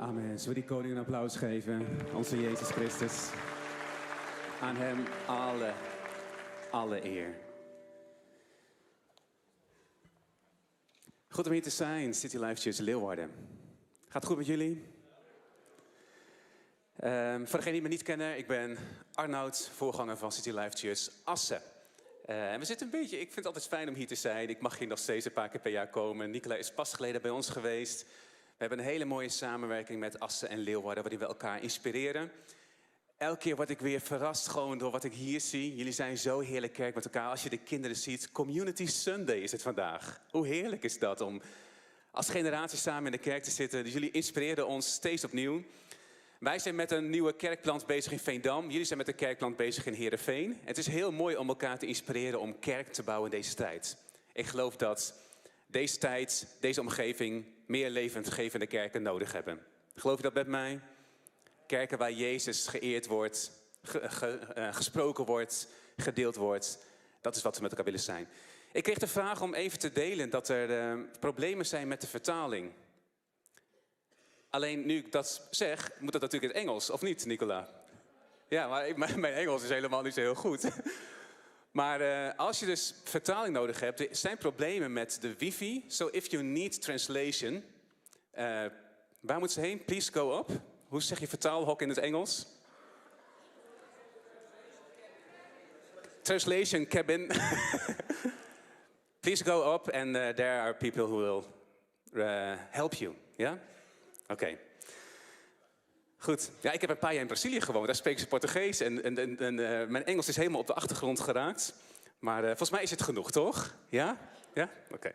Amen. Zullen we die koning een applaus geven? Onze Jezus Christus. Aan hem alle eer. Goed om hier te zijn, City Life Church Leeuwarden. Gaat het goed met jullie? Voor degenen die me niet kennen, ik ben Arnoud, voorganger van City Life Church Assen. En we zitten een beetje, ik vind het altijd fijn om hier te zijn. Ik mag hier nog steeds een paar keer per jaar komen. Nicola is pas geleden bij ons geweest. We hebben een hele mooie samenwerking met Assen en Leeuwarden, waarin we elkaar inspireren. Elke keer word ik weer verrast gewoon door wat ik hier zie. Jullie zijn zo heerlijk kerk met elkaar. Als je de kinderen ziet, Community Sunday is het vandaag. Hoe heerlijk is dat om als generatie samen in de kerk te zitten. Dus jullie inspireren ons steeds opnieuw. Wij zijn met een nieuwe kerkplant bezig in Veendam. Jullie zijn met een kerkplant bezig in Heerenveen. Het is heel mooi om elkaar te inspireren om kerk te bouwen in deze tijd. Ik geloof dat deze tijd, deze omgeving, meer levendgevende kerken nodig hebben. Geloof je dat met mij? Kerken waar Jezus geëerd wordt, gesproken wordt, gedeeld wordt. Dat is wat we met elkaar willen zijn. Ik kreeg de vraag om even te delen dat er problemen zijn met de vertaling. Alleen nu ik dat zeg, moet dat natuurlijk in het Engels, of niet, Nicola? Ja, maar mijn Engels is helemaal niet zo heel goed. Maar als je dus vertaling nodig hebt, er zijn problemen met de wifi. So if you need translation, waar moet ze heen? Please go up. Hoe zeg je vertaalhok in het Engels? Translation cabin. Please go up and there are people who will help you. Ja? Oké. Goed. Ja, ik heb een paar jaar in Brazilië gewoond. Daar spreken ze Portugees. En mijn Engels is helemaal op de achtergrond geraakt. Maar volgens mij is het genoeg, toch? Ja? Ja? Oké.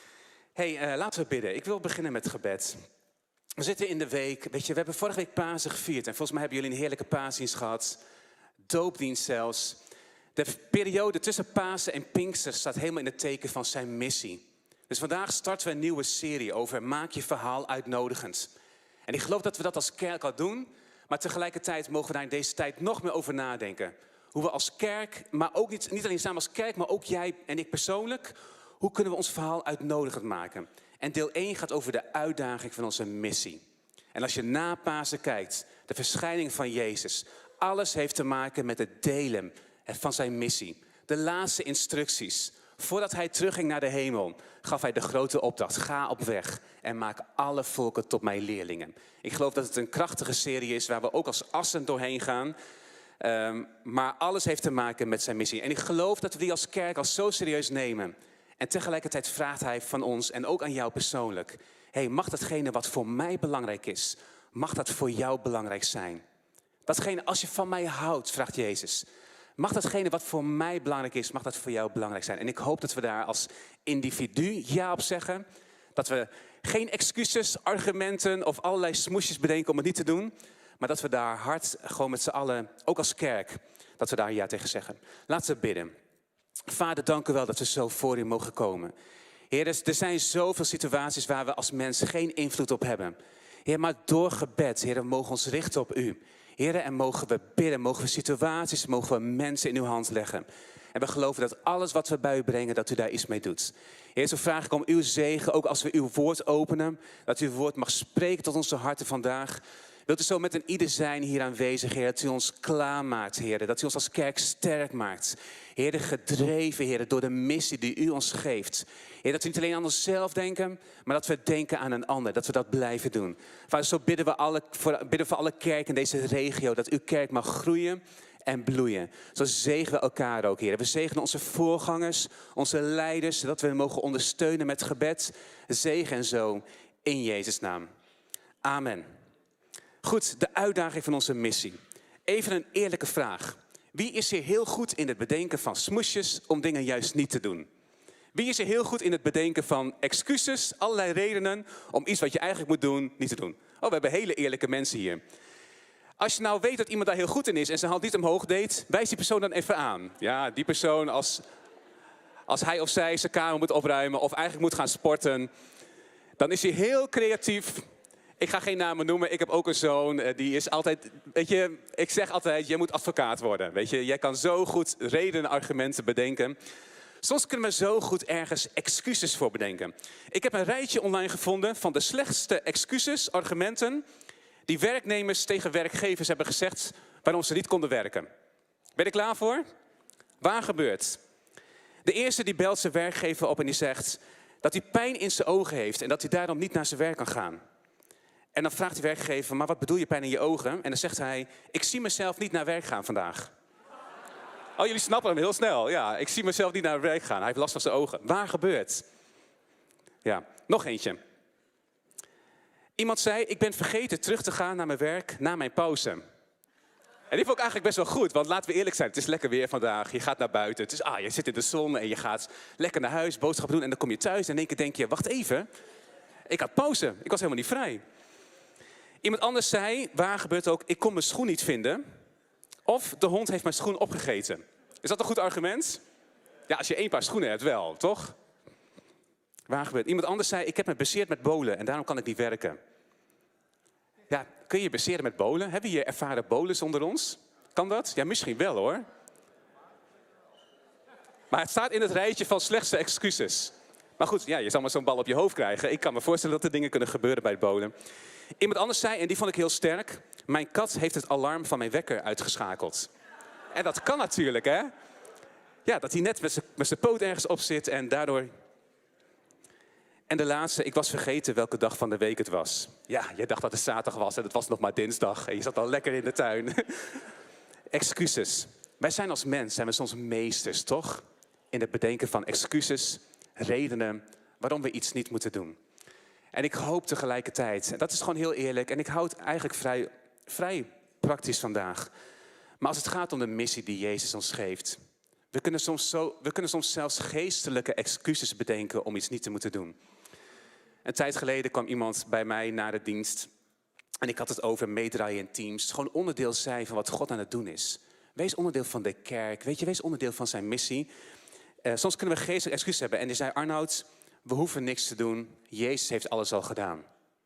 Hey, laten we bidden. Ik wil beginnen met gebed. We zitten in de week. Weet je, we hebben vorige week Pasen gevierd. En volgens mij hebben jullie een heerlijke paasdienst gehad. Doopdienst zelfs. De periode tussen Pasen en Pinkster staat helemaal in het teken van zijn missie. Dus vandaag starten we een nieuwe serie over maak je verhaal uitnodigend. En ik geloof dat we dat als kerk al doen. Maar tegelijkertijd mogen we daar in deze tijd nog meer over nadenken. Hoe we als kerk, maar ook niet alleen samen als kerk, maar ook jij en ik persoonlijk. Hoe kunnen we ons verhaal uitnodigend maken? En deel 1 gaat over de uitdaging van onze missie. En als je na Pasen kijkt, de verschijning van Jezus. Alles heeft te maken met het delen van zijn missie. De laatste instructies. Voordat hij terugging naar de hemel, gaf hij de grote opdracht. Ga op weg en maak alle volken tot mijn leerlingen. Ik geloof dat het een krachtige serie is waar we ook als Assen doorheen gaan. Maar alles heeft te maken met zijn missie. En ik geloof dat we die als kerk al zo serieus nemen. En tegelijkertijd vraagt hij van ons en ook aan jou persoonlijk. Hey, mag datgene wat voor mij belangrijk is, mag dat voor jou belangrijk zijn? Datgene als je van mij houdt, vraagt Jezus. Mag datgene wat voor mij belangrijk is, mag dat voor jou belangrijk zijn? En ik hoop dat we daar als individu ja op zeggen. Dat we geen excuses, argumenten of allerlei smoesjes bedenken om het niet te doen. Maar dat we daar hard, gewoon met z'n allen, ook als kerk, dat we daar ja tegen zeggen. Laten we bidden. Vader, dank u wel dat we zo voor u mogen komen. Heer, er zijn zoveel situaties waar we als mensen geen invloed op hebben. Heer, maar door gebed, Heer, we mogen ons richten op u. Heer, en mogen we bidden, mogen we situaties, mogen we mensen in uw hand leggen. En we geloven dat alles wat we bij u brengen, dat u daar iets mee doet. Heer, zo vraag ik om uw zegen, ook als we uw woord openen. Dat uw woord mag spreken tot onze harten vandaag. Wilt u zo met een ieder zijn hier aanwezig, Heer, dat u ons klaarmaakt, Heer. Dat u ons als kerk sterk maakt. Heer, gedreven, Heer, door de missie die u ons geeft. Heer, dat we niet alleen aan onszelf denken, maar dat we denken aan een ander. Dat we dat blijven doen. Vader, zo bidden we voor alle kerken in deze regio. Dat uw kerk mag groeien en bloeien. Zo zegenen we elkaar ook, Heer. We zegenen onze voorgangers, onze leiders, zodat we hen mogen ondersteunen met gebed. Zegen en zo, in Jezus' naam. Amen. Goed, de uitdaging van onze missie. Even een eerlijke vraag. Wie is hier heel goed in het bedenken van smoesjes om dingen juist niet te doen? Wie is er heel goed in het bedenken van excuses, allerlei redenen om iets wat je eigenlijk moet doen, niet te doen? Oh, we hebben hele eerlijke mensen hier. Als je nou weet dat iemand daar heel goed in is en zijn hand niet omhoog deed, wijs die persoon dan even aan. Ja, die persoon als hij of zij zijn kamer moet opruimen of eigenlijk moet gaan sporten, dan is hij heel creatief. Ik ga geen namen noemen, ik heb ook een zoon, die is altijd, weet je, ik zeg altijd, jij moet advocaat worden. Weet je, jij kan zo goed redenen, argumenten bedenken. Soms kunnen we zo goed ergens excuses voor bedenken. Ik heb een rijtje online gevonden van de slechtste excuses, argumenten Die werknemers tegen werkgevers hebben gezegd waarom ze niet konden werken. Ben je er klaar voor? Waar gebeurt? De eerste die belt zijn werkgever op en die zegt dat hij pijn in zijn ogen heeft en dat hij daarom niet naar zijn werk kan gaan. En dan vraagt die werkgever, maar wat bedoel je pijn in je ogen? En dan zegt hij, ik zie mezelf niet naar werk gaan vandaag. Oh, jullie snappen hem heel snel. Ja, ik zie mezelf niet naar werk gaan. Hij heeft last van zijn ogen. Waar gebeurt? Ja, nog eentje. Iemand zei, ik ben vergeten terug te gaan naar mijn werk na mijn pauze. En die vond ik eigenlijk best wel goed, want laten we eerlijk zijn. Het is lekker weer vandaag, je gaat naar buiten. Het is, je zit in de zon en je gaat lekker naar huis, boodschappen doen. En dan kom je thuis en in één keer denk je, wacht even. Ik had pauze, ik was helemaal niet vrij. Iemand anders zei, waar gebeurt ook, ik kon mijn schoen niet vinden. Of de hond heeft mijn schoen opgegeten. Is dat een goed argument? Ja, als je 1 paar schoenen hebt wel, toch? Waar gebeurt? Iemand anders zei, ik heb me bezeerd met bolen en daarom kan ik niet werken. Ja, kun je je bezeren met bolen? Hebben we hier ervaren bolens onder ons? Kan dat? Ja, misschien wel hoor. Maar het staat in het rijtje van slechtste excuses. Maar goed, ja, je zal maar zo'n bal op je hoofd krijgen. Ik kan me voorstellen dat er dingen kunnen gebeuren bij het bolen. Iemand anders zei, en die vond ik heel sterk, mijn kat heeft het alarm van mijn wekker uitgeschakeld. En dat kan natuurlijk, hè? Ja, dat hij net met zijn poot ergens op zit en daardoor... En de laatste, ik was vergeten welke dag van de week het was. Ja, je dacht dat het zaterdag was en het was nog maar dinsdag. En je zat al lekker in de tuin. Excuses. Wij zijn als mens, zijn we soms meesters, toch? In het bedenken van excuses, redenen waarom we iets niet moeten doen. En ik hoop tegelijkertijd, en dat is gewoon heel eerlijk, en ik houd eigenlijk vrij praktisch vandaag. Maar als het gaat om de missie die Jezus ons geeft, we kunnen soms zelfs geestelijke excuses bedenken om iets niet te moeten doen. Een tijd geleden kwam iemand bij mij na de dienst en ik had het over meedraaien in teams. Gewoon onderdeel zijn van wat God aan het doen is. Wees onderdeel van de kerk, weet je, wees onderdeel van zijn missie. Soms kunnen we geestelijke excuses hebben. En die zei, Arnoud, we hoeven niks te doen. Jezus heeft alles al gedaan.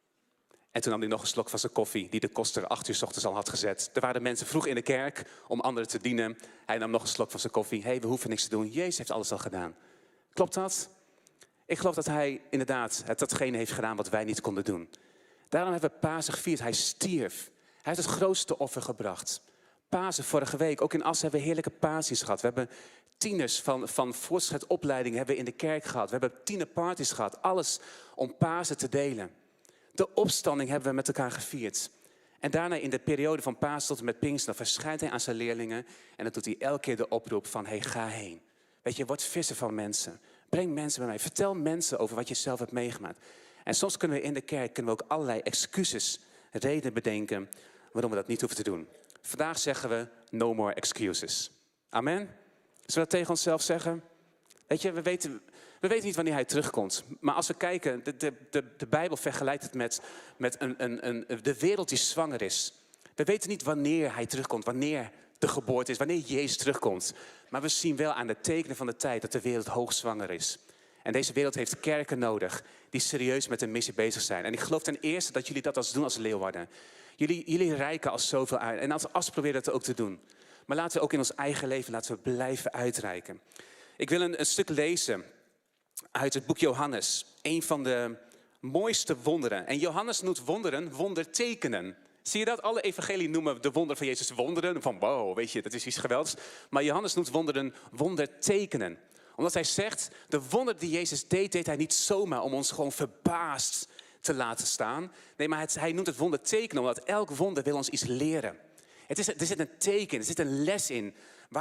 En toen nam hij nog een slok van zijn koffie, die de koster 8 uur 's ochtends al had gezet. Er waren mensen vroeg in de kerk om anderen te dienen. Hij nam nog een slok van zijn koffie. Hey, we hoeven niks te doen. Jezus heeft alles al gedaan. Klopt dat? Ik geloof dat hij inderdaad datgene heeft gedaan wat wij niet konden doen. Daarom hebben we Pasen gevierd. Hij stierf. Hij heeft het grootste offer gebracht. Pasen vorige week, ook in Assen hebben we heerlijke Paasjes gehad. We hebben tieners van voortschrijdopleiding hebben we in de kerk gehad. We hebben tienerparties gehad. Alles om Pasen te delen. De opstanding hebben we met elkaar gevierd. En daarna in de periode van Pasen tot en met Pinksteren verschijnt hij aan zijn leerlingen. En dan doet hij elke keer de oproep van, hey, ga heen. Weet je, word visser van mensen. Breng mensen bij mij. Vertel mensen over wat je zelf hebt meegemaakt. En soms kunnen we in de kerk ook allerlei excuses, redenen bedenken waarom we dat niet hoeven te doen. Vandaag zeggen we, no more excuses. Amen? Zullen we dat tegen onszelf zeggen? Weet je, we weten niet wanneer hij terugkomt. Maar als we kijken, de Bijbel vergelijkt het met de wereld die zwanger is. We weten niet wanneer hij terugkomt, wanneer de geboorte is, wanneer Jezus terugkomt. Maar we zien wel aan de tekenen van de tijd dat de wereld hoogzwanger is. En deze wereld heeft kerken nodig die serieus met een missie bezig zijn. En ik geloof ten eerste dat jullie dat doen als Leeuwarden. Jullie reiken als zoveel uit. En als As proberen dat ook te doen. Maar laten we ook in ons eigen leven laten we blijven uitreiken. Ik wil een stuk lezen uit het boek Johannes. Een van de mooiste wonderen. En Johannes noemt wonderen wondertekenen. Zie je dat? Alle evangelieën noemen de wonderen van Jezus wonderen. Van wow, weet je, dat is iets geweldigs. Maar Johannes noemt wonderen wondertekenen. Omdat hij zegt, de wonderen die Jezus deed hij niet zomaar om ons gewoon verbaasd te laten staan. Nee, maar hij noemt het wondertekenen, omdat elk wonder wil ons iets leren. Er zit een teken, er zit een les in,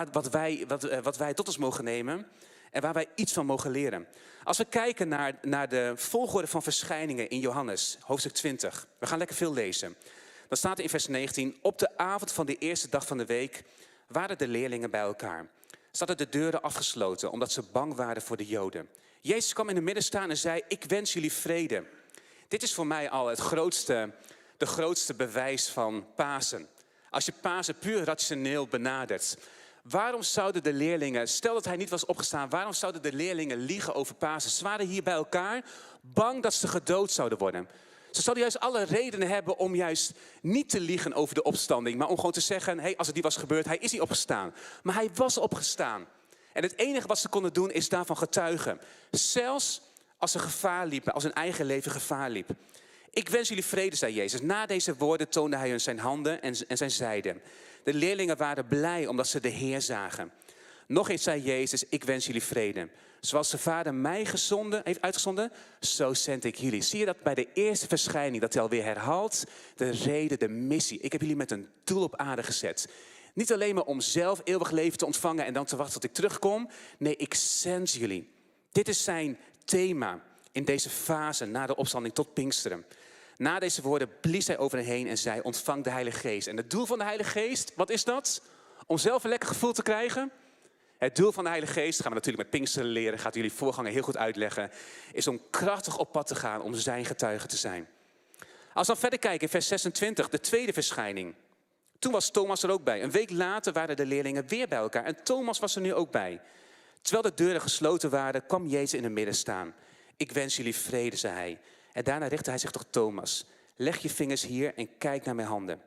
wat wij tot ons mogen nemen en waar wij iets van mogen leren. Als we kijken naar de volgorde van verschijningen in Johannes, hoofdstuk 20. We gaan lekker veel lezen. Dan staat er in vers 19, op de avond van de eerste dag van de week waren de leerlingen bij elkaar. Ze hadden de deuren afgesloten, omdat ze bang waren voor de Joden. Jezus kwam in het midden staan en zei, ik wens jullie vrede. Dit is voor mij al de grootste bewijs van Pasen. Als je Pasen puur rationeel benadert. Waarom zouden de leerlingen, stel dat hij niet was opgestaan, waarom zouden de leerlingen liegen over Pasen? Ze waren hier bij elkaar, bang dat ze gedood zouden worden. Ze zouden juist alle redenen hebben om juist niet te liegen over de opstanding. Maar om gewoon te zeggen, hey, als het niet was gebeurd, hij is niet opgestaan. Maar hij was opgestaan. En het enige wat ze konden doen is daarvan getuigen. Zelfs als ze gevaar liepen, als hun eigen leven gevaar liep. Ik wens jullie vrede, zei Jezus. Na deze woorden toonde hij hun zijn handen en zijn zijde. De leerlingen waren blij omdat ze de Heer zagen. Nog eens zei Jezus, ik wens jullie vrede. Zoals de Vader mij heeft uitgezonden, zo zend ik jullie. Zie je dat bij de eerste verschijning, dat hij alweer herhaalt? De reden, de missie. Ik heb jullie met een doel op aarde gezet. Niet alleen maar om zelf eeuwig leven te ontvangen en dan te wachten tot ik terugkom. Nee, ik zend jullie. Dit is zijn thema in deze fase na de opstanding tot Pinksteren. Na deze woorden blies hij over hen heen en zei, ontvang de Heilige Geest. En het doel van de Heilige Geest, wat is dat? Om zelf een lekker gevoel te krijgen? Het doel van de Heilige Geest, gaan we natuurlijk met Pinksteren leren, gaat jullie voorganger heel goed uitleggen, is om krachtig op pad te gaan om zijn getuige te zijn. Als we dan verder kijken in vers 26, de tweede verschijning. Toen was Thomas er ook bij. Een week later waren de leerlingen weer bij elkaar en Thomas was er nu ook bij. Terwijl de deuren gesloten waren, kwam Jezus in het midden staan. Ik wens jullie vrede, zei hij. En daarna richtte hij zich tot Thomas. Leg je vingers hier en kijk naar mijn handen.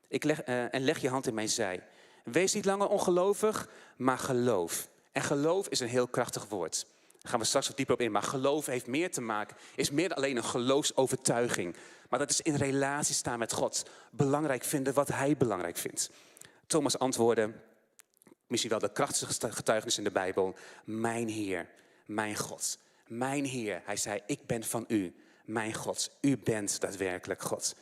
En leg je hand in mijn zij. Wees niet langer ongelovig, maar geloof. En geloof is een heel krachtig woord. Daar gaan we straks wat dieper op in. Maar geloof heeft meer te maken, is meer dan alleen een geloofsovertuiging. Maar dat is in relatie staan met God. Belangrijk vinden wat hij belangrijk vindt. Thomas antwoordde, misschien wel de krachtigste getuigenis in de Bijbel. Mijn Heer, mijn God. Mijn Heer, hij zei, ik ben van u. Mijn God, u bent daadwerkelijk God.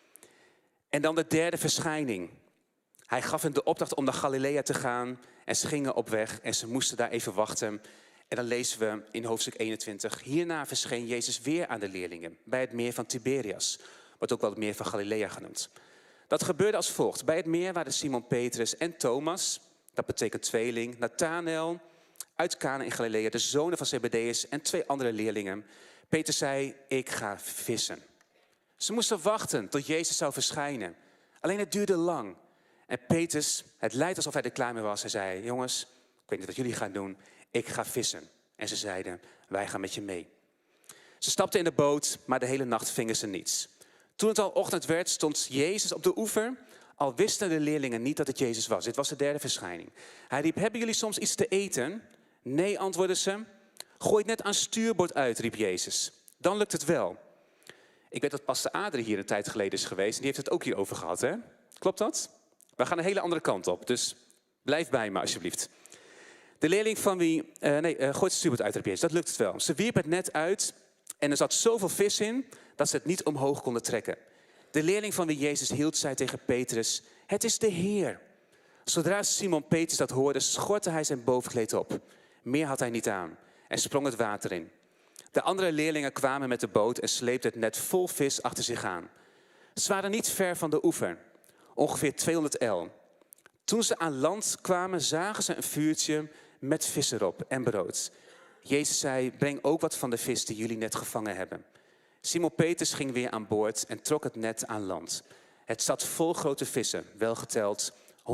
En dan de derde verschijning. Hij gaf hen de opdracht om naar Galilea te gaan. En ze gingen op weg en ze moesten daar even wachten. En dan lezen we in hoofdstuk 21. Hierna verscheen Jezus weer aan de leerlingen bij het meer van Tiberias. Wordt ook wel het meer van Galilea genoemd. Dat gebeurde als volgt. Bij het meer waren Simon Petrus en Thomas, dat betekent tweeling, Nathanael uit Kana in Galilea, de zonen van Zebedeus en 2 andere leerlingen. Peter zei, ik ga vissen. Ze moesten wachten tot Jezus zou verschijnen. Alleen het duurde lang. En Petrus, het lijkt alsof hij er klaar mee was. Hij zei, jongens, ik weet niet wat jullie gaan doen. Ik ga vissen. En ze zeiden, wij gaan met je mee. Ze stapten in de boot, maar de hele nacht vingen ze niets. Toen het al ochtend werd, stond Jezus op de oever. Al wisten de leerlingen niet dat het Jezus was. Dit was de derde verschijning. Hij riep, hebben jullie soms iets te eten? Nee, antwoordden ze. Gooi het net aan stuurboord uit, riep Jezus. Dan lukt het wel. Ik weet dat pastor Adrie hier een tijd geleden is geweest. En die heeft het ook hierover gehad, hè? Klopt dat? We gaan een hele andere kant op. Dus blijf bij me, alsjeblieft. De leerling van wie... gooit het stuurboord uit, riep Jezus. Dat lukt het wel. Ze wierp het net uit. En er zat zoveel vis in, dat ze het niet omhoog konden trekken. De leerling van wie Jezus hield, zei tegen Petrus, het is de Heer. Zodra Simon Petrus dat hoorde, schortte hij zijn bovenkleed op. Meer had hij niet aan. En sprong het water in. De andere leerlingen kwamen met de boot en sleepten het net vol vis achter zich aan. Ze waren niet ver van de oever, ongeveer 200 el. Toen ze aan land kwamen, zagen ze een vuurtje met vis erop en brood. Jezus zei, breng ook wat van de vis die jullie net gevangen hebben. Simon Petrus ging weer aan boord en trok het net aan land. Het zat vol grote vissen, wel geteld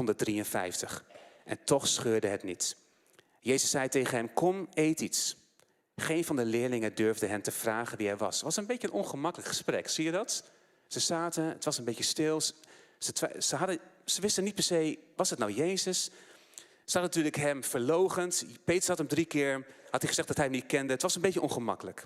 153. En toch scheurde het niet. Jezus zei tegen hem, kom, eet iets. Geen van de leerlingen durfde hen te vragen wie hij was. Het was een beetje een ongemakkelijk gesprek, zie je dat? Ze zaten, het was een beetje stil. Ze wisten niet per se, was het nou Jezus? Ze hadden natuurlijk hem verloochend. Petrus had hem 3 keer, had hij gezegd dat hij hem niet kende. Het was een beetje ongemakkelijk.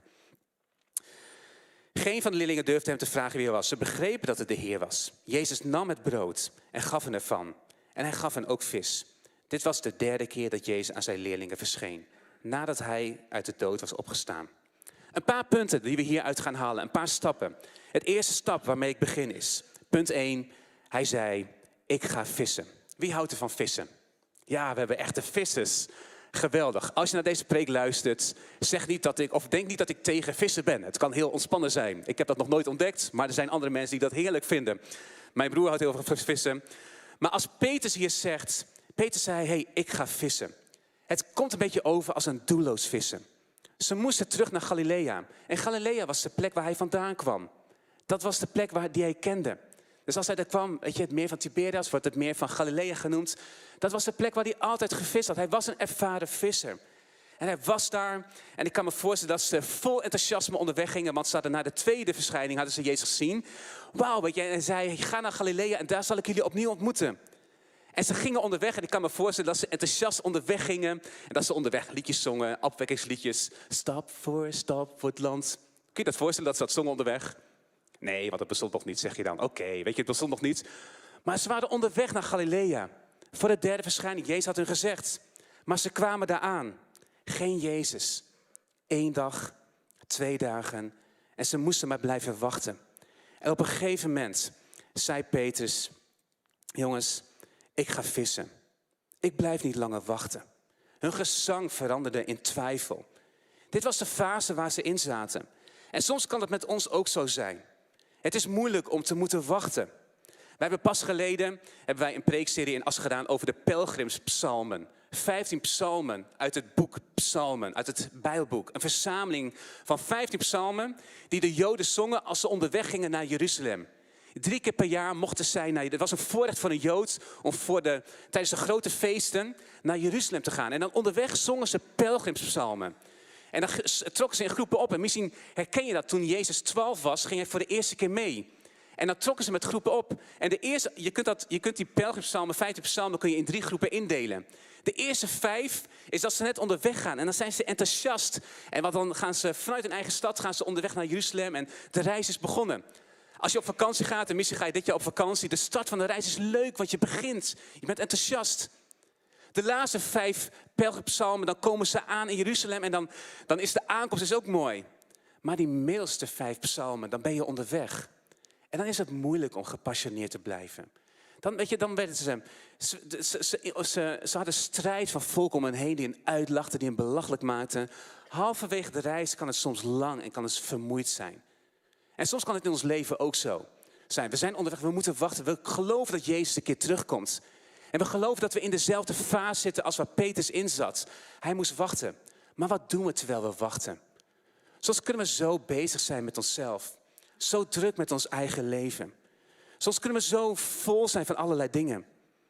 Geen van de leerlingen durfde hem te vragen wie hij was. Ze begrepen dat het de Heer was. Jezus nam het brood en gaf hen ervan. En hij gaf hen ook vis. Dit was de 3e keer dat Jezus aan zijn leerlingen verscheen. Nadat hij uit de dood was opgestaan. Een paar punten die we hieruit gaan halen. Een paar stappen. Het eerste stap waarmee ik begin is. Punt 1. Hij zei, ik ga vissen. Wie houdt er van vissen? Ja, we hebben echte vissers. Geweldig. Als je naar deze preek luistert, zeg niet dat denk niet dat ik tegen vissen ben. Het kan heel ontspannen zijn. Ik heb dat nog nooit ontdekt, maar er zijn andere mensen die dat heerlijk vinden. Mijn broer houdt heel veel van vissen. Maar als Petrus hier zegt, Petrus zei, hey, ik ga vissen. Het komt een beetje over als een doelloos vissen. Ze moesten terug naar Galilea. En Galilea was de plek waar hij vandaan kwam. Dat was de plek die hij kende. Dus als hij er kwam, weet je, het meer van Tiberias, wordt het meer van Galilea genoemd. Dat was de plek waar hij altijd gevist had. Hij was een ervaren visser. En hij was daar. En ik kan me voorstellen dat ze vol enthousiasme onderweg gingen. Want ze hadden na de tweede verschijning, hadden ze Jezus gezien. Wauw, weet je, en hij zei, ga naar Galilea en daar zal ik jullie opnieuw ontmoeten. En ze gingen onderweg en ik kan me voorstellen dat ze enthousiast onderweg gingen. En dat ze onderweg liedjes zongen, opwekkingsliedjes. Stap voor het land. Kun je dat voorstellen dat ze dat zongen onderweg? Nee, want het bestond nog niet, zeg je dan. Oké, weet je, het bestond nog niet. Maar ze waren onderweg naar Galilea. Voor de derde verschijning. Jezus had hun gezegd. Maar ze kwamen daar aan. Geen Jezus. 1 dag, 2 dagen. En ze moesten maar blijven wachten. En op een gegeven moment zei Petrus: jongens, ik ga vissen. Ik blijf niet langer wachten. Hun gezang veranderde in twijfel. Dit was de fase waar ze in zaten. En soms kan het met ons ook zo zijn. Het is moeilijk om te moeten wachten. Wij hebben pas geleden een preekserie in Assen gedaan over de pelgrimspsalmen. 15 psalmen uit het boek Psalmen, uit het Bijbelboek. Een verzameling van 15 psalmen die de Joden zongen als ze onderweg gingen naar Jeruzalem. 3 keer per jaar mochten zij naar... Het was een voorrecht voor een Jood om tijdens de grote feesten naar Jeruzalem te gaan. En dan onderweg zongen ze pelgrimspsalmen. En dan trokken ze in groepen op. En misschien herken je dat, toen Jezus 12 was, ging hij voor de eerste keer mee. En dan trokken ze met groepen op. En je kunt die pelgrimspsalmen, 15 psalmen, kun je in 3 groepen indelen. De eerste 5 is dat ze net onderweg gaan. En dan zijn ze enthousiast. En dan gaan ze vanuit hun eigen stad gaan ze onderweg naar Jeruzalem. En de reis is begonnen. Als je op vakantie gaat, en misschien ga je dit jaar op vakantie. De start van de reis is leuk, want je begint. Je bent enthousiast. De laatste 5 pelgrimspsalmen, dan komen ze aan in Jeruzalem. En dan is de aankomst is ook mooi. Maar die middelste 5 psalmen, dan ben je onderweg. En dan is het moeilijk om gepassioneerd te blijven. Dan werden ze hadden strijd van volk om hen heen die hen uitlachten, die hen belachelijk maakten. Halverwege de reis kan het soms lang en kan het vermoeid zijn. En soms kan het in ons leven ook zo zijn. We zijn onderweg, we moeten wachten. We geloven dat Jezus een keer terugkomt. En we geloven dat we in dezelfde fase zitten als waar Petrus in zat. Hij moest wachten. Maar wat doen we terwijl we wachten? Soms kunnen we zo bezig zijn met onszelf. Zo druk met ons eigen leven. Soms kunnen we zo vol zijn van allerlei dingen.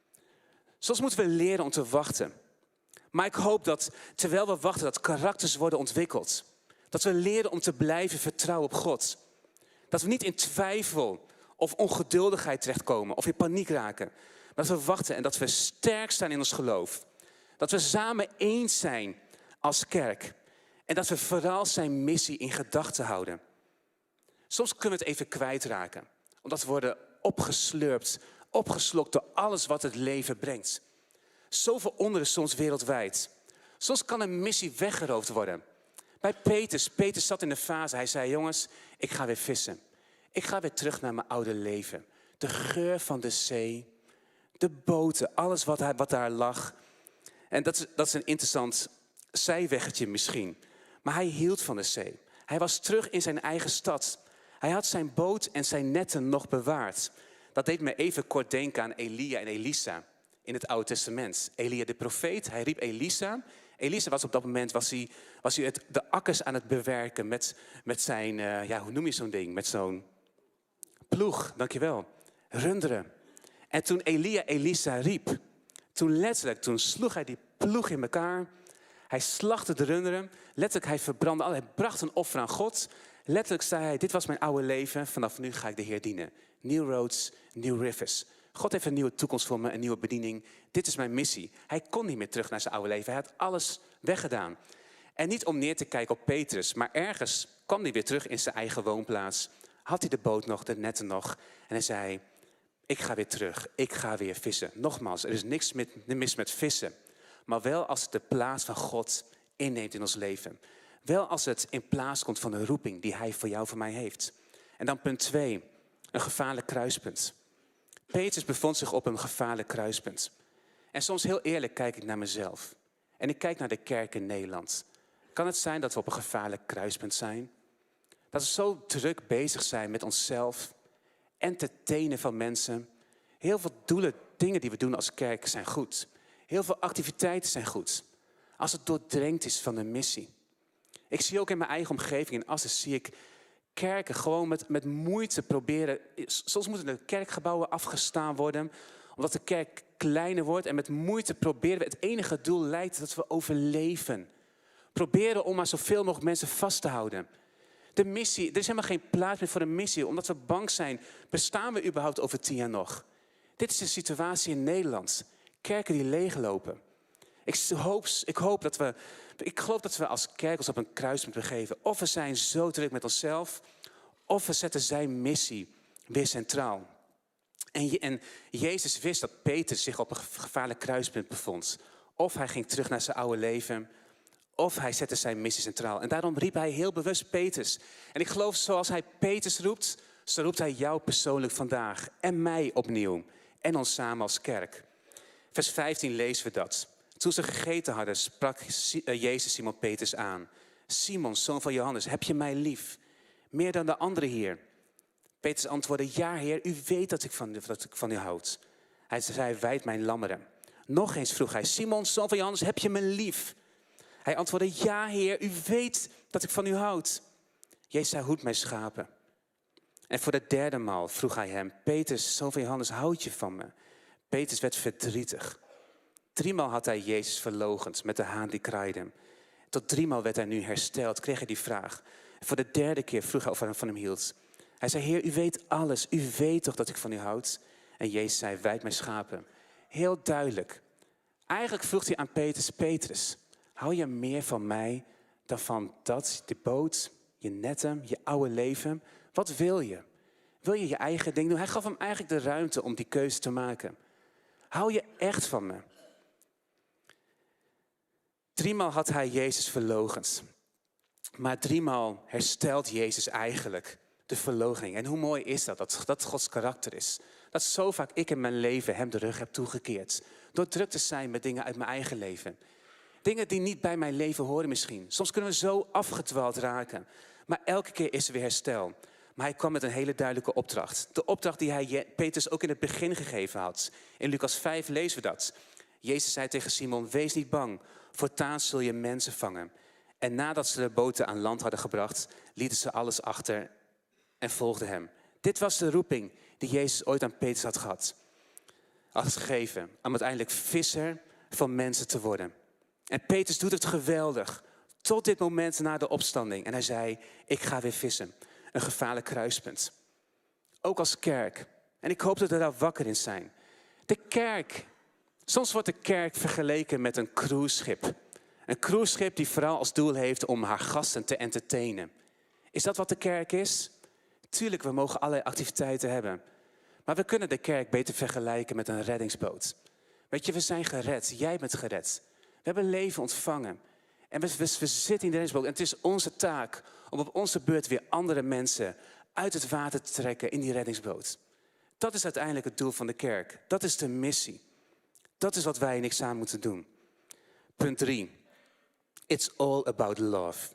Soms moeten we leren om te wachten. Maar ik hoop dat terwijl we wachten, dat karakters worden ontwikkeld. Dat we leren om te blijven vertrouwen op God. Dat we niet in twijfel of ongeduldigheid terechtkomen of in paniek raken. Maar dat we wachten en dat we sterk staan in ons geloof. Dat we samen eens zijn als kerk. En dat we vooral zijn missie in gedachten houden. Soms kunnen we het even kwijtraken. Omdat we worden opgeslurpt, opgeslokt door alles wat het leven brengt. Zoveel onrust soms wereldwijd. Soms kan een missie weggeroofd worden. Bij Petrus zat in de fase, hij zei: jongens, ik ga weer vissen. Ik ga weer terug naar mijn oude leven. De geur van de zee, de boten, alles wat daar lag. En dat is een interessant zijweggetje misschien. Maar hij hield van de zee. Hij was terug in zijn eigen stad. Hij had zijn boot en zijn netten nog bewaard. Dat deed me even kort denken aan Elia en Elisa in het Oude Testament. Elia de profeet, hij riep Elisa. Elisa was op dat moment de akkers aan het bewerken met zijn, hoe noem je zo'n ding? Met zo'n ploeg, dankjewel. Runderen. En toen Elia Elisa riep, toen sloeg hij die ploeg in elkaar. Hij slachtte de runderen. Letterlijk, hij verbrandde alles. Hij bracht een offer aan God. Letterlijk zei hij: dit was mijn oude leven. Vanaf nu ga ik de Heer dienen. New roads, new rivers. God heeft een nieuwe toekomst voor me, een nieuwe bediening. Dit is mijn missie. Hij kon niet meer terug naar zijn oude leven. Hij had alles weggedaan. En niet om neer te kijken op Petrus, maar ergens kwam hij weer terug in zijn eigen woonplaats. Had hij de boot nog, de netten nog. En hij zei: ik ga weer terug. Ik ga weer vissen. Nogmaals, er is niks mis met vissen. Maar wel als het de plaats van God inneemt in ons leven. Wel als het in plaats komt van de roeping die hij voor jou, voor mij heeft. En dan punt 2, een gevaarlijk kruispunt. Petrus bevond zich op een gevaarlijk kruispunt. En soms heel eerlijk kijk ik naar mezelf. En ik kijk naar de kerk in Nederland. Kan het zijn dat we op een gevaarlijk kruispunt zijn? Dat we zo druk bezig zijn met onszelf, entertainen van mensen. Heel veel dingen die we doen als kerk zijn goed. Heel veel activiteiten zijn goed. Als het doordrenkt is van een missie. Ik zie ook in mijn eigen omgeving in Assen, zie ik kerken gewoon met moeite proberen. Soms moeten de kerkgebouwen afgestaan worden, omdat de kerk kleiner wordt. En met moeite proberen we, het enige doel lijkt dat we overleven. Proberen om maar zoveel mogelijk mensen vast te houden. De missie, er is helemaal geen plaats meer voor een missie, omdat we bang zijn. Bestaan we überhaupt over 10 jaar nog? Dit is de situatie in Nederland. Kerken die leeglopen. Ik geloof dat we als kerk ons op een kruispunt begeven. Of we zijn zo druk met onszelf, Of we zetten zijn missie weer centraal. En Jezus wist dat Petrus zich op een gevaarlijk kruispunt bevond. Of hij ging terug naar zijn oude leven, of hij zette zijn missie centraal. En daarom riep hij heel bewust Petrus. En ik geloof, zoals hij Petrus roept, zo roept hij jou persoonlijk vandaag. En mij opnieuw. En ons samen als kerk. Vers 15 lezen we dat. Toen ze gegeten hadden, sprak Jezus Simon Petrus aan. Simon, zoon van Johannes, heb je mij lief? Meer dan de anderen hier? Petrus antwoordde, ja Heer, u weet dat ik van u houd. Hij zei, wijd mijn lammeren. Nog eens vroeg hij, Simon, zoon van Johannes, heb je me lief? Hij antwoordde, ja Heer, u weet dat ik van u houd. Jezus zei, hoed mijn schapen. En voor de derde maal vroeg hij hem, Petrus, zoon van Johannes, houd je van me? Petrus werd verdrietig. 3 maal had hij Jezus verloochend met de haan die kraaide. Tot 3 maal werd hij nu hersteld, kreeg hij die vraag. En voor de derde keer vroeg hij of hij van hem hield. Hij zei, Heer, u weet alles. U weet toch dat ik van u houd? En Jezus zei, wijd mijn schapen. Heel duidelijk. Eigenlijk vroeg hij aan Petrus, Petrus, hou je meer van mij dan van dat, de boot, je netten, je oude leven? Wat wil je? Wil je je eigen ding doen? Hij gaf hem eigenlijk de ruimte om die keuze te maken. Hou je echt van me? 3 maal had hij Jezus verloochend. Maar 3 maal herstelt Jezus eigenlijk de verloochening. En hoe mooi is dat Gods karakter is. Dat zo vaak ik in mijn leven hem de rug heb toegekeerd. Door druk te zijn met dingen uit mijn eigen leven. Dingen die niet bij mijn leven horen misschien. Soms kunnen we zo afgedwaald raken. Maar elke keer is er weer herstel. Maar hij kwam met een hele duidelijke opdracht. De opdracht die hij Petrus ook in het begin gegeven had. In Lucas 5 lezen we dat. Jezus zei tegen Simon, wees niet bang. Voortaan zul je mensen vangen. En nadat ze de boten aan land hadden gebracht, lieten ze alles achter en volgden hem. Dit was de roeping die Jezus ooit aan Petrus had gegeven. Om uiteindelijk visser van mensen te worden. En Petrus doet het geweldig. Tot dit moment na de opstanding. En hij zei, ik ga weer vissen. Een gevaarlijk kruispunt. Ook als kerk. En ik hoop dat we daar wakker in zijn. De kerk. Soms wordt de kerk vergeleken met een cruiseschip. Een cruiseschip die vooral als doel heeft om haar gasten te entertainen. Is dat wat de kerk is? Tuurlijk, we mogen allerlei activiteiten hebben. Maar we kunnen de kerk beter vergelijken met een reddingsboot. Weet je, we zijn gered. Jij bent gered. We hebben leven ontvangen. En we zitten in de reddingsboot. En het is onze taak om op onze beurt weer andere mensen uit het water te trekken in die reddingsboot. Dat is uiteindelijk het doel van de kerk. Dat is de missie. Dat is wat wij en ik samen moeten doen. Punt 3. It's all about love.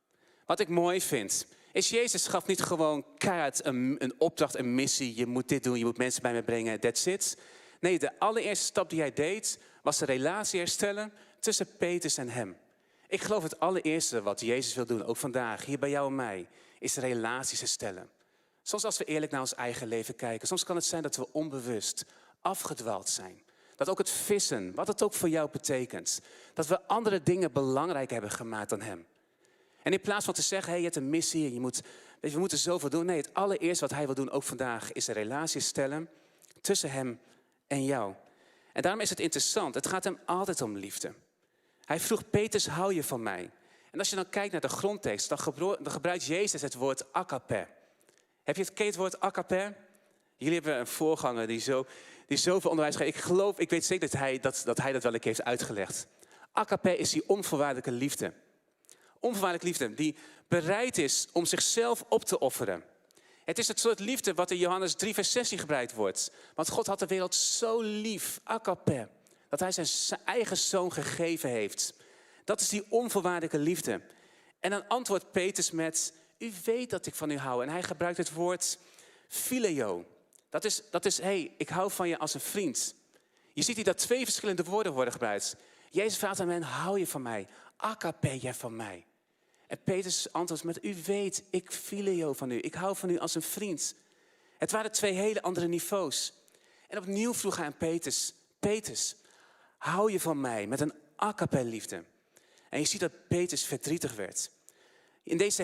Wat ik mooi vind, is Jezus gaf niet gewoon keihard een opdracht, een missie. Je moet dit doen, je moet mensen bij me brengen, that's it. Nee, de allereerste stap die hij deed, was de relatie herstellen tussen Petrus en hem. Ik geloof het allereerste wat Jezus wil doen, ook vandaag, hier bij jou en mij, is relaties herstellen. Soms als we eerlijk naar ons eigen leven kijken, soms kan het zijn dat we onbewust afgedwaald zijn. Dat ook het vissen, wat het ook voor jou betekent, dat we andere dingen belangrijk hebben gemaakt dan hem. En in plaats van te zeggen, hey, je hebt een missie en we moeten zoveel doen. Nee, het allereerste wat hij wil doen, ook vandaag, is een relatie stellen tussen hem en jou. En daarom is het interessant, het gaat hem altijd om liefde. Hij vroeg, Petrus, hou je van mij? En als je dan kijkt naar de grondtekst, dan gebruikt Jezus het woord agape. Ken je het woord agape? Jullie hebben een voorganger die zoveel onderwijs geeft. Ik weet zeker dat hij dat wel een keer heeft uitgelegd. Agape is die onvoorwaardelijke liefde. Onvoorwaardelijke liefde die bereid is om zichzelf op te offeren. Het is het soort liefde wat in Johannes 3 vers 16 gebruikt wordt. Want God had de wereld zo lief, agape, dat hij zijn eigen zoon gegeven heeft. Dat is die onvoorwaardelijke liefde. En dan antwoordt Petrus met, u weet dat ik van u hou. En hij gebruikt het woord phileo. Dat is, hey, ik hou van je als een vriend. Je ziet hier dat 2 verschillende woorden worden gebruikt. Jezus vraagt aan hen, hou je van mij? Agape jij van mij? En Petrus antwoordt met, u weet, ik phileo van u. Ik hou van u als een vriend. Het waren 2 hele andere niveaus. En opnieuw vroeg hij aan Petrus, hou je van mij met een agape liefde? En je ziet dat Petrus verdrietig werd. In dit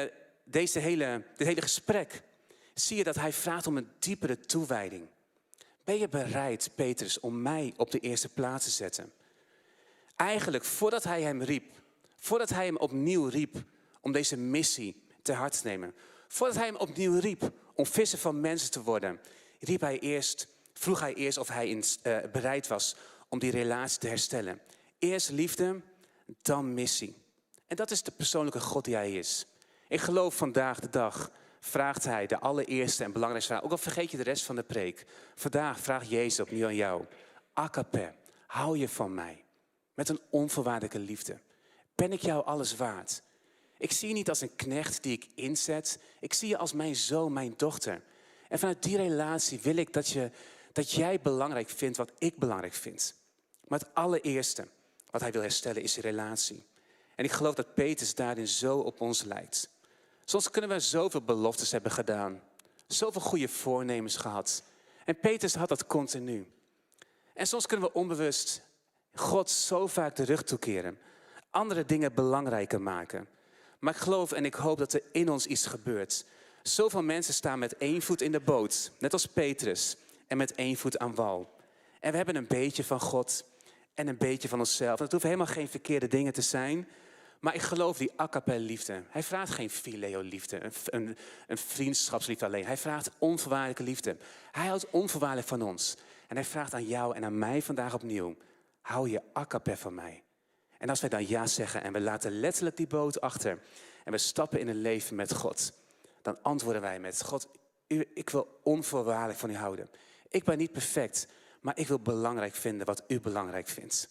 hele gesprek zie je dat hij vraagt om een diepere toewijding. Ben je bereid, Petrus, om mij op de eerste plaats te zetten? Eigenlijk, voordat hij hem opnieuw riep om deze missie ter harte te nemen. Voordat hij hem opnieuw riep om visser van mensen te worden, vroeg hij eerst of hij bereid was om die relatie te herstellen. Eerst liefde, dan missie. En dat is de persoonlijke God die hij is. Ik geloof vandaag de dag vraagt hij de allereerste en belangrijkste vraag. Ook al vergeet je de rest van de preek. Vandaag vraagt Jezus opnieuw aan jou. Agape, hou je van mij? Met een onvoorwaardelijke liefde. Ben ik jou alles waard? Ik zie je niet als een knecht die ik inzet. Ik zie je als mijn zoon, mijn dochter. En vanuit die relatie wil ik dat jij belangrijk vindt wat ik belangrijk vind. Maar het allereerste wat hij wil herstellen is die relatie. En ik geloof dat Petrus daarin zo op ons lijkt. Soms kunnen we zoveel beloftes hebben gedaan. Zoveel goede voornemens gehad. En Petrus had dat continu. En soms kunnen we onbewust God zo vaak de rug toekeren. Andere dingen belangrijker maken. Maar ik geloof en ik hoop dat er in ons iets gebeurt. Zoveel mensen staan met 1 voet in de boot. Net als Petrus. En met 1 voet aan wal. En we hebben een beetje van God. En een beetje van onszelf. En het hoeft helemaal geen verkeerde dingen te zijn. Maar ik geloof die agape liefde. Hij vraagt geen phileo liefde. Een vriendschapsliefde alleen. Hij vraagt onvoorwaardelijke liefde. Hij houdt onvoorwaardelijk van ons. En hij vraagt aan jou en aan mij vandaag opnieuw. Hou je agape van mij. En als wij dan ja zeggen en we laten letterlijk die boot achter. En we stappen in een leven met God. Dan antwoorden wij met God, ik wil onvoorwaardelijk van u houden. Ik ben niet perfect, maar ik wil belangrijk vinden wat u belangrijk vindt.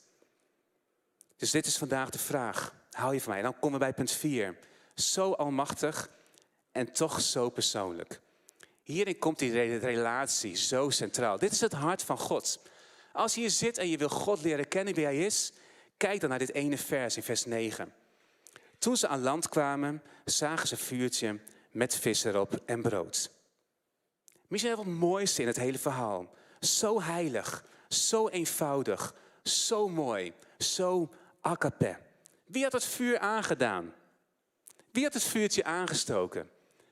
Dus dit is vandaag de vraag. Hou je van mij? En dan komen we bij punt 4. Zo almachtig en toch zo persoonlijk. Hierin komt die relatie zo centraal. Dit is het hart van God. Als je hier zit en je wil God leren kennen wie hij is, kijk dan naar dit ene vers in vers 9. Toen ze aan land kwamen, zagen ze een vuurtje met vis erop en brood. Misschien wel het mooiste in het hele verhaal. Zo heilig, zo eenvoudig, zo mooi, zo agape. Wie had het vuur aangedaan? Wie had het vuurtje aangestoken?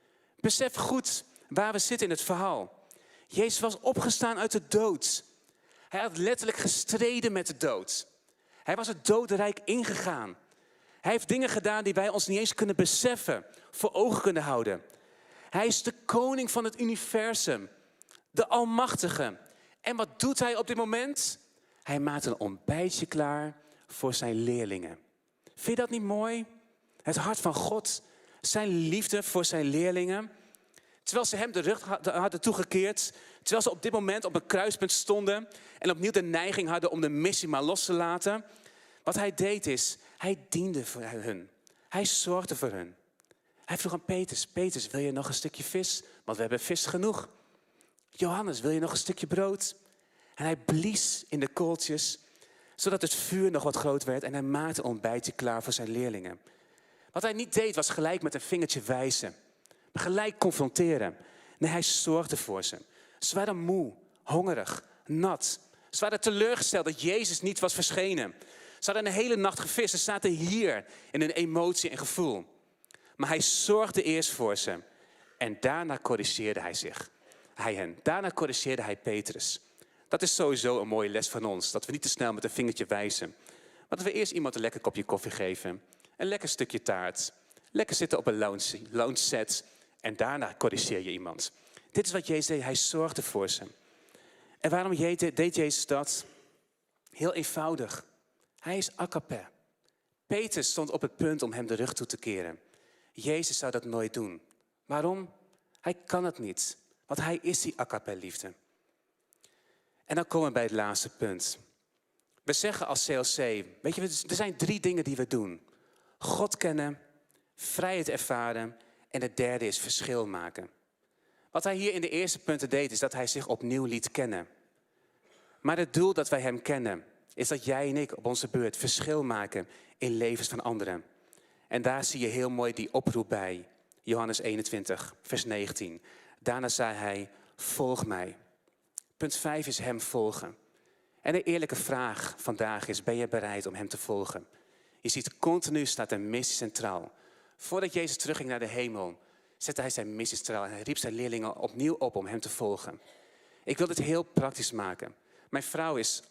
Besef goed waar we zitten in het verhaal. Jezus was opgestaan uit de dood. Hij had letterlijk gestreden met de dood. Hij was het dodenrijk ingegaan. Hij heeft dingen gedaan die wij ons niet eens kunnen beseffen, voor ogen kunnen houden. Hij is de koning van het universum, de almachtige. En wat doet hij op dit moment? Hij maakt een ontbijtje klaar voor zijn leerlingen. Vind je dat niet mooi? Het hart van God, zijn liefde voor zijn leerlingen. Terwijl ze hem de rug hadden toegekeerd. Terwijl ze op dit moment op een kruispunt stonden. En opnieuw de neiging hadden om de missie maar los te laten. Wat hij deed is, hij diende voor hun. Hij zorgde voor hun. Hij vroeg aan Petrus, Petrus, wil je nog een stukje vis? Want we hebben vis genoeg. Johannes, wil je nog een stukje brood? En hij blies in de kooltjes, zodat het vuur nog wat groot werd. En hij maakte een ontbijtje klaar voor zijn leerlingen. Wat hij niet deed, was gelijk met een vingertje wijzen. Maar gelijk confronteren. Nee, hij zorgde voor ze. Ze waren moe, hongerig, nat. Ze waren teleurgesteld dat Jezus niet was verschenen. Ze hadden een hele nacht gevist. Ze zaten hier in hun emotie en gevoel. Maar hij zorgde eerst voor ze. En daarna corrigeerde hij hen. Daarna corrigeerde hij Petrus. Dat is sowieso een mooie les van ons. Dat we niet te snel met een vingertje wijzen. Maar dat we eerst iemand een lekker kopje koffie geven. Een lekker stukje taart. Lekker zitten op een lounge set. En daarna corrigeer je iemand. Dit is wat Jezus deed. Hij zorgde voor ze. En waarom deed Jezus dat? Heel eenvoudig. Hij is agape. Petrus stond op het punt om hem de rug toe te keren. Jezus zou dat nooit doen. Waarom? Hij kan het niet. Want hij is die agape liefde. En dan komen we bij het laatste punt. We zeggen als CLC, weet je, er zijn 3 dingen die we doen. God kennen, vrijheid ervaren en het derde is verschil maken. Wat hij hier in de eerste punten deed, is dat hij zich opnieuw liet kennen. Maar het doel dat wij hem kennen, is dat jij en ik op onze beurt verschil maken in levens van anderen. En daar zie je heel mooi die oproep bij. Johannes 21, vers 19. Daarna zei hij, volg mij. Punt 5 is hem volgen. En de eerlijke vraag vandaag is, ben je bereid om hem te volgen? Je ziet, continu staat een missie centraal. Voordat Jezus terugging naar de hemel, zette hij zijn missie centraal. En hij riep zijn leerlingen opnieuw op om hem te volgen. Ik wil dit heel praktisch maken. Mijn vrouw is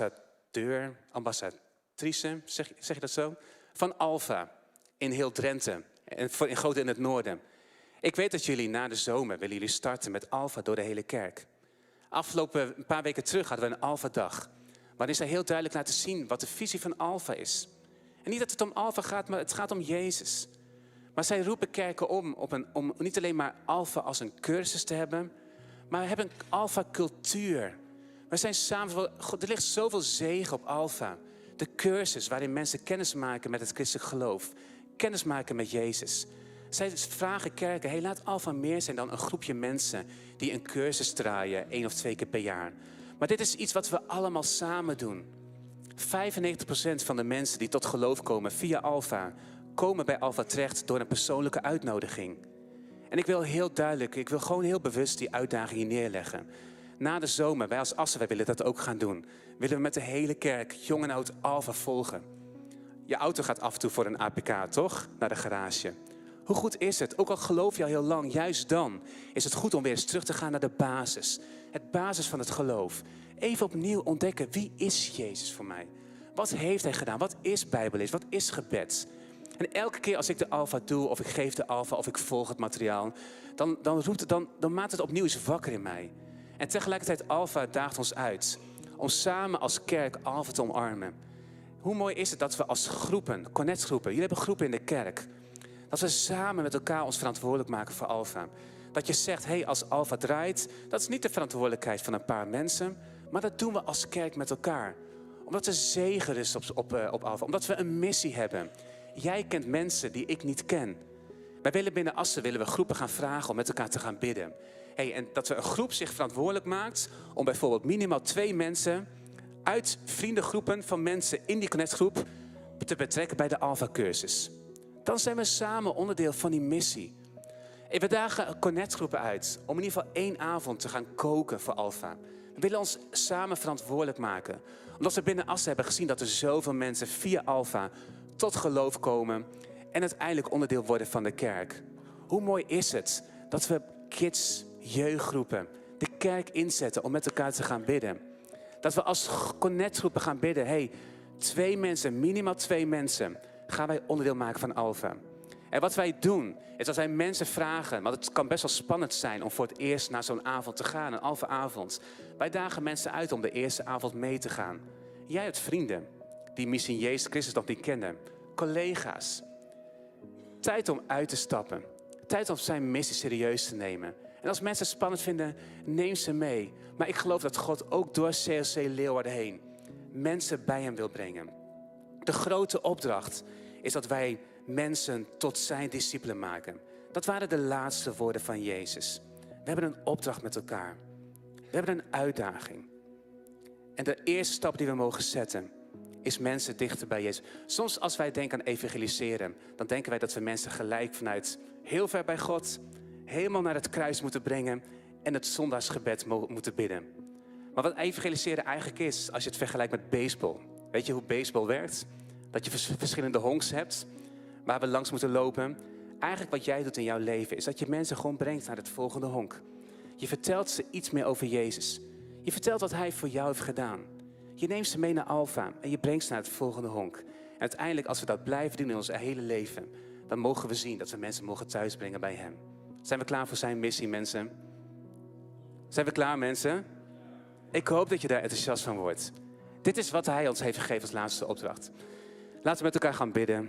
ambassadrice, zeg je dat zo? Van Alpha in heel Drenthe, in groot in het noorden. Ik weet dat jullie na de zomer willen jullie starten met Alpha door de hele kerk. Afgelopen een paar weken terug hadden we een Alpha-dag. Waarin zij heel duidelijk laten zien wat de visie van Alpha is. En niet dat het om Alpha gaat, maar het gaat om Jezus. Maar zij roepen kerken om niet alleen maar Alpha als een cursus te hebben, maar we hebben een Alpha-cultuur. We zijn samen, er ligt zoveel zegen op Alpha. De cursus waarin mensen kennis maken met het christelijk geloof. Kennis maken met Jezus. Zij vragen kerken, hey, laat Alpha meer zijn dan een groepje mensen die een cursus draaien 1 of 2 keer per jaar. Maar dit is iets wat we allemaal samen doen. 95% van de mensen die tot geloof komen via Alpha, komen bij Alpha terecht door een persoonlijke uitnodiging. En ik wil heel duidelijk, ik wil gewoon heel bewust die uitdaging hier neerleggen. Na de zomer, wij als Assen, wij willen dat ook gaan doen. Willen we met de hele kerk, jong en oud, Alpha volgen. Je auto gaat af en toe voor een APK, toch? Naar de garage. Hoe goed is het? Ook al geloof je al heel lang, juist dan is het goed om weer eens terug te gaan naar de basis. Het basis van het geloof. Even opnieuw ontdekken, wie is Jezus voor mij? Wat heeft hij gedaan? Wat is bijbellezen? Wat is gebed? En elke keer als ik de Alpha doe, of ik geef de Alpha, of ik volg het materiaal, dan maakt het opnieuw eens wakker in mij. En tegelijkertijd, Alpha daagt ons uit om samen als kerk Alpha te omarmen. Hoe mooi is het dat we als groepen, connectgroepen, jullie hebben groepen in de kerk, dat we samen met elkaar ons verantwoordelijk maken voor Alpha. Dat je zegt, hey, als Alpha draait, dat is niet de verantwoordelijkheid van een paar mensen, maar dat doen we als kerk met elkaar. Omdat er zegen rust op Alpha, omdat we een missie hebben. Jij kent mensen die ik niet ken. Wij willen binnen Assen groepen gaan vragen om met elkaar te gaan bidden. Hey, en dat we een groep zich verantwoordelijk maakt om bijvoorbeeld minimaal 2 mensen uit vriendengroepen van mensen in die connectgroep te betrekken bij de Alpha-cursus. Dan zijn we samen onderdeel van die missie. Hey, we dagen connectgroepen uit om in ieder geval 1 avond te gaan koken voor Alpha. We willen ons samen verantwoordelijk maken. Omdat we binnen Assen hebben gezien dat er zoveel mensen via Alpha tot geloof komen en uiteindelijk onderdeel worden van de kerk. Hoe mooi is het dat we kids, jeugdgroepen, de kerk inzetten om met elkaar te gaan bidden. Dat we als connectgroepen gaan bidden. Hey, 2 mensen, minimaal 2 mensen, gaan wij onderdeel maken van Alpha. En wat wij doen, is dat wij mensen vragen, want het kan best wel spannend zijn om voor het eerst naar zo'n avond te gaan, een Alpha-avond. Wij dagen mensen uit om de eerste avond mee te gaan. Jij hebt vrienden die misschien Jezus Christus nog niet kennen. Collega's. Tijd om uit te stappen. Tijd om zijn missie serieus te nemen. En als mensen het spannend vinden, neem ze mee. Maar ik geloof dat God ook door CLC Leeuwarden heen mensen bij hem wil brengen. De grote opdracht is dat wij mensen tot zijn discipelen maken. Dat waren de laatste woorden van Jezus. We hebben een opdracht met elkaar. We hebben een uitdaging. En de eerste stap die we mogen zetten is mensen dichter bij Jezus. Soms als wij denken aan evangeliseren, dan denken wij dat we mensen gelijk vanuit heel ver bij God helemaal naar het kruis moeten brengen en het zondagsgebed moeten bidden. Maar wat evangeliseren eigenlijk is, als je het vergelijkt met baseball. Weet je hoe baseball werkt? Dat je verschillende honks hebt waar we langs moeten lopen. Eigenlijk wat jij doet in jouw leven is dat je mensen gewoon brengt naar het volgende honk. Je vertelt ze iets meer over Jezus. Je vertelt wat hij voor jou heeft gedaan. Je neemt ze mee naar Alpha en je brengt ze naar het volgende honk. En uiteindelijk, als we dat blijven doen in ons hele leven, dan mogen we zien dat we mensen mogen thuisbrengen bij hem. Zijn we klaar voor zijn missie, mensen? Zijn we klaar, mensen? Ik hoop dat je daar enthousiast van wordt. Dit is wat hij ons heeft gegeven als laatste opdracht. Laten we met elkaar gaan bidden.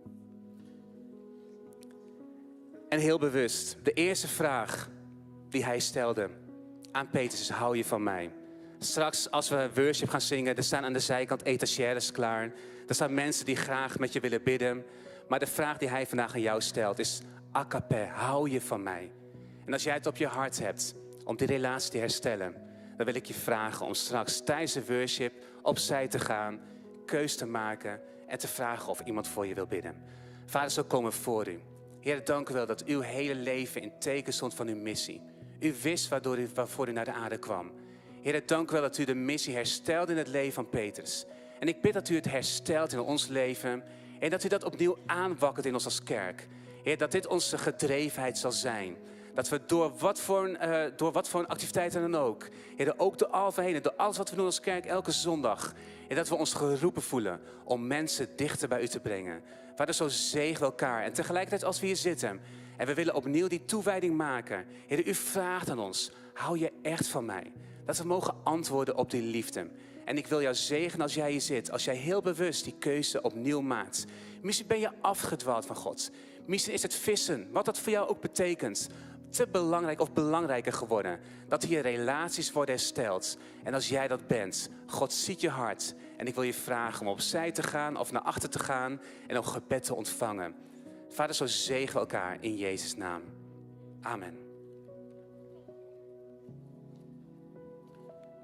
En heel bewust, de eerste vraag die hij stelde aan Petrus is: hou je van mij? Straks als we worship gaan zingen, er staan aan de zijkant etagères klaar. Er staan mensen die graag met je willen bidden. Maar de vraag die hij vandaag aan jou stelt is: agape, hou je van mij? En als jij het op je hart hebt om die relatie te herstellen, dan wil ik je vragen om straks tijdens de worship opzij te gaan, keus te maken en te vragen of iemand voor je wil bidden. Vader, zo komen we voor u. Heer, dank u wel dat uw hele leven in teken stond van uw missie. U wist waarvoor u naar de aarde kwam. Heer, dank u wel dat u de missie herstelde in het leven van Petrus. En ik bid dat u het herstelt in ons leven en dat u dat opnieuw aanwakkert in ons als kerk. Heer, dat dit onze gedrevenheid zal zijn. Dat we door wat voor een activiteiten dan ook, Heer, ook door Alpha heen en door alles wat we doen als kerk elke zondag, Heer, dat we ons geroepen voelen om mensen dichter bij u te brengen. Vader, zo zegen we elkaar. En tegelijkertijd als we hier zitten, En we willen opnieuw die toewijding maken. Heer, u vraagt aan ons, hou je echt van mij? Dat we mogen antwoorden op die liefde. En ik wil jou zegenen als jij hier zit. Als jij heel bewust die keuze opnieuw maakt. Misschien ben je afgedwaald van God. Misschien is het vissen, wat dat voor jou ook betekent, te belangrijk of belangrijker geworden. Dat hier relaties worden hersteld. En als jij dat bent, God ziet je hart. En ik wil je vragen om opzij te gaan of naar achter te gaan en om gebed te ontvangen. Vader, zo zegen we elkaar in Jezus' naam. Amen.